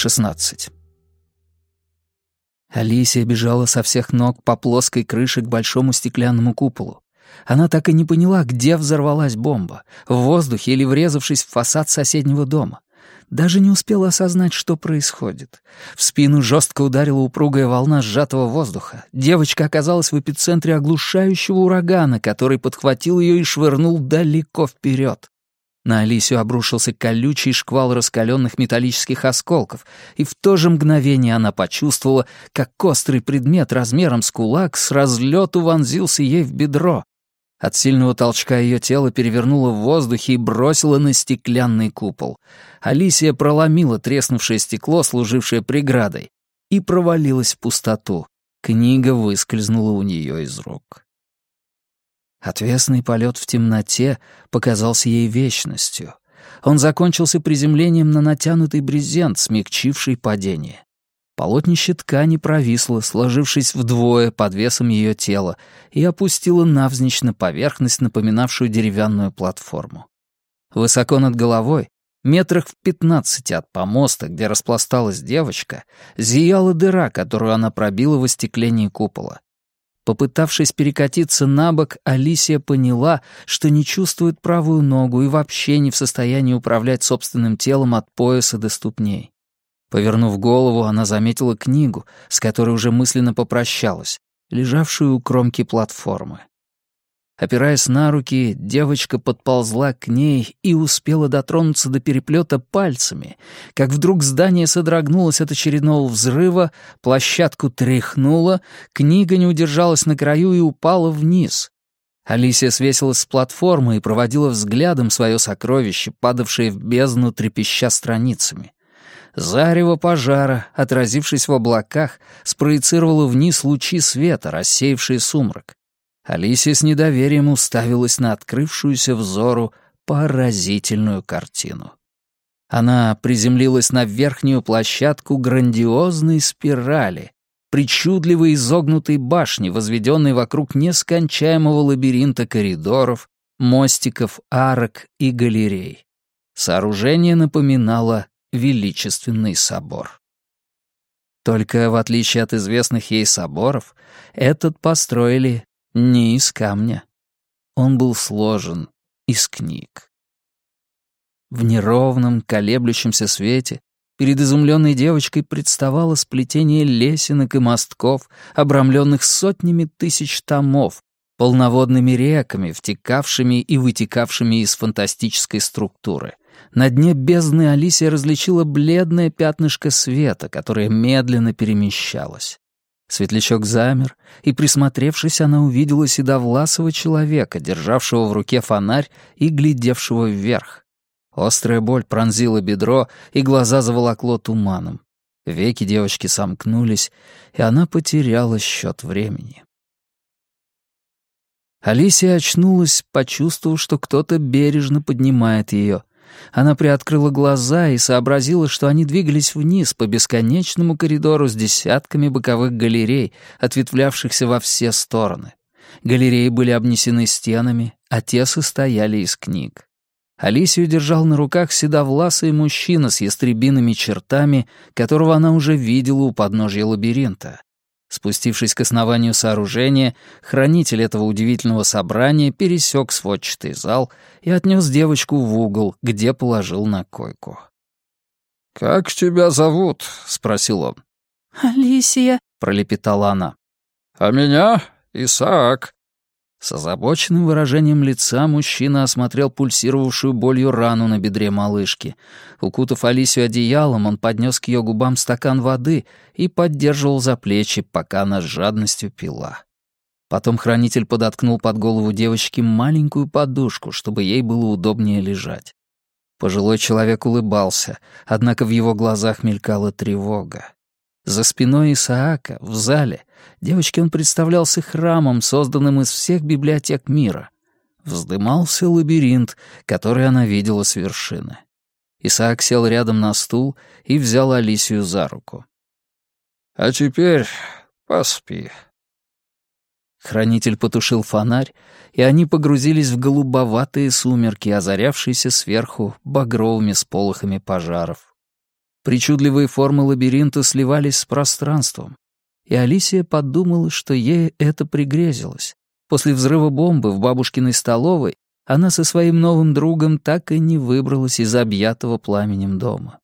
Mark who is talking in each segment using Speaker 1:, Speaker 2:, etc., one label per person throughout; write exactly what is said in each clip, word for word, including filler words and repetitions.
Speaker 1: шестнадцать. Алисия бежала со всех ног по плоской крыше к большому стеклянному куполу. Она так и не поняла, где взорвалась бомба — в воздухе или врезавшись в фасад соседнего дома. Даже не успела осознать, что происходит. В спину жестко ударила упругая волна сжатого воздуха. Девочка оказалась в эпицентре оглушающего урагана, который подхватил ее и швырнул далеко вперед. На Алисию обрушился колючий шквал раскаленных металлических осколков, и в то же мгновение она почувствовала, как острый предмет размером с кулак с разлету вонзился ей в бедро. От сильного толчка ее тело перевернуло в воздухе и бросило на стеклянный купол. Алисия проломила треснувшее стекло, служившее преградой, и провалилась в пустоту. Книга выскользнула у нее из рук. Отвесный полет в темноте показался ей вечностью. Он закончился приземлением на натянутый брезент, смягчивший падение. Полотнище ткани провисло, сложившись вдвое под весом ее тела, и опустило навзничь на поверхность, напоминавшую деревянную платформу. Высоко над головой, метрах в пятнадцати от помоста, где распласталась девочка, зияла дыра, которую она пробила в остеклении купола. Попытавшись перекатиться на бок, Алисия поняла, что не чувствует правую ногу и вообще не в состоянии управлять собственным телом от пояса до ступней. Повернув голову, она заметила книгу, с которой уже мысленно попрощалась, лежавшую у кромки платформы. Опираясь на руки, девочка подползла к ней и успела дотронуться до переплета пальцами, как вдруг здание содрогнулось от очередного взрыва, площадку тряхнуло, книга не удержалась на краю и упала вниз. Алисия свесилась с платформы и проводила взглядом свое сокровище, падавшее в бездну, трепеща страницами. Зарево пожара, отразившись в облаках, спроецировало вниз лучи света, рассеявшие сумрак. Алисия с недоверием уставилась на открывшуюся взору поразительную картину. Она приземлилась на верхнюю площадку грандиозной спирали, причудливо изогнутой башни, возведенной вокруг нескончаемого лабиринта коридоров, мостиков, арок и галерей. Сооружение напоминало величественный собор. Только в отличие от известных ей соборов, этот построили не из камня. Он был сложен из книг. В неровном, колеблющемся свете перед изумленной девочкой представало сплетение лесенок и мостков, обрамленных сотнями тысяч томов, полноводными реками, втекавшими и вытекавшими из фантастической структуры. На дне бездны Алисия различила бледное пятнышко света, которое медленно перемещалось. Светлячок замер, и, присмотревшись, она увидела седовласого человека, державшего в руке фонарь и глядевшего вверх. Острая боль пронзила бедро, и глаза заволокло туманом. Веки девочки сомкнулись, и она потеряла счет времени. Алисия очнулась, почувствовав, что кто-то бережно поднимает ее. Она приоткрыла глаза и сообразила, что они двигались вниз по бесконечному коридору с десятками боковых галерей, ответвлявшихся во все стороны. Галереи были обнесены стенами, а те состояли из книг. Алисию держал на руках седовласый мужчина с ястребиными чертами, которого она уже видела у подножья лабиринта. Спустившись к основанию сооружения, хранитель этого удивительного собрания пересек сводчатый зал и отнес девочку в угол, где положил на койку. «Как тебя зовут?» — спросил он.
Speaker 2: «Алисия»,
Speaker 1: — пролепетала она. «А меня Исаак». С озабоченным выражением лица мужчина осмотрел пульсировавшую болью рану на бедре малышки. Укутав Алисию одеялом, он поднес к ее губам стакан воды и поддерживал за плечи, пока она с жадностью пила. Потом хранитель подоткнул под голову девочки маленькую подушку, чтобы ей было удобнее лежать. Пожилой человек улыбался, однако в его глазах мелькала тревога. За спиной Исаака, в зале, девочке он представлялся храмом, созданным из всех библиотек мира. Вздымался лабиринт, который она видела с вершины. Исаак сел рядом на стул и взял Алисию за руку. «А теперь поспи». Хранитель потушил фонарь, и они погрузились в голубоватые сумерки, озарявшиеся сверху багровыми сполохами пожаров. Причудливые формы лабиринта сливались с пространством. И Алисия подумала, что ей это пригрезилось. После взрыва бомбы в бабушкиной столовой она со своим новым другом так и не выбралась из объятого пламенем дома.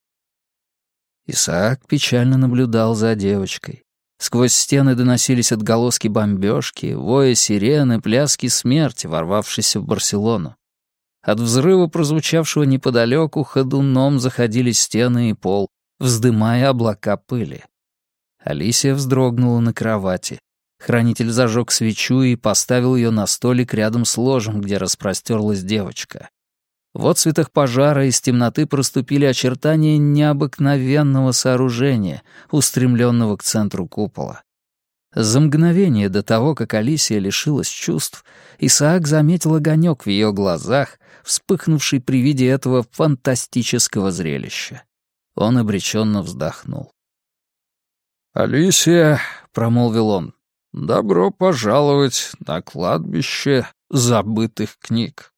Speaker 1: Исаак печально наблюдал за девочкой. Сквозь стены доносились отголоски бомбёжки, воя сирены, пляски смерти, ворвавшейся в Барселону. От взрыва, прозвучавшего неподалеку, ходуном заходили стены и пол, вздымая облака пыли. Алисия вздрогнула на кровати. Хранитель зажег свечу и поставил ее на столик рядом с ложем, где распростерлась девочка. В отсветах пожара из темноты проступили очертания необыкновенного сооружения, устремленного к центру купола. За мгновение до того, как Алисия лишилась чувств, Исаак заметил огонек в ее глазах, вспыхнувший при виде этого фантастического зрелища. Он обреченно вздохнул. «Алисия», — промолвил он, — «добро пожаловать на кладбище забытых книг».